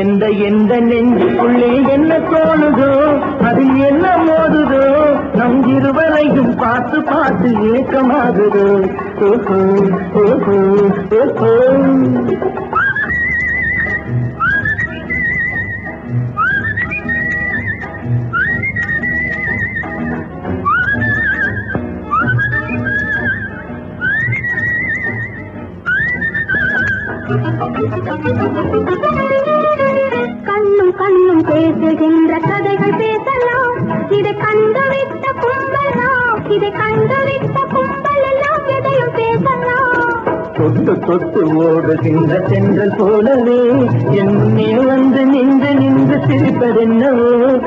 எந்த எந்த நெஞ்சுக்குள்ளே என்ன தோணுதோ அது என்ன மோதுதோ நம் இருவரையும் பார்த்து பார்த்து ஏக்கமாகுதோ ஓஹோ ஓஹோ ஓஹோ கண்ணும் கண்ணும் பேசுகின்ற கதைகள் பேசலாம் இதை கண்டுவிட்ட கும்பலாம் இதை கண்டுவிட்ட கும்பலாம் எதையும் பேசலாம் தொட்டு தொட்டு ஓடுகின்ற சென்றல் போலவே என்னே வந்து நின்று நின்று சிரிப்பதென்னவோ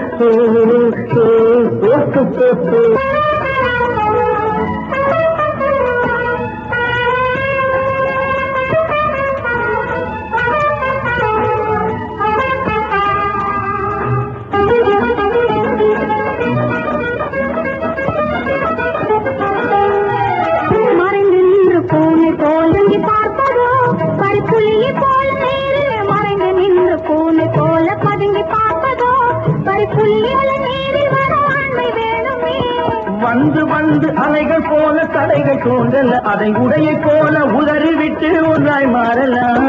வந்து வந்து அலைகள் போல தடைகள் தோன்றல அதை உடைய போல உதறிவிட்டு ஒன்றாய் மாறலாம்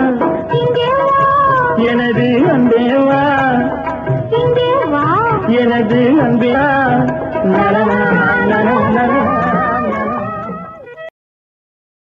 எனது அன்பேவா எனது அன்பேவா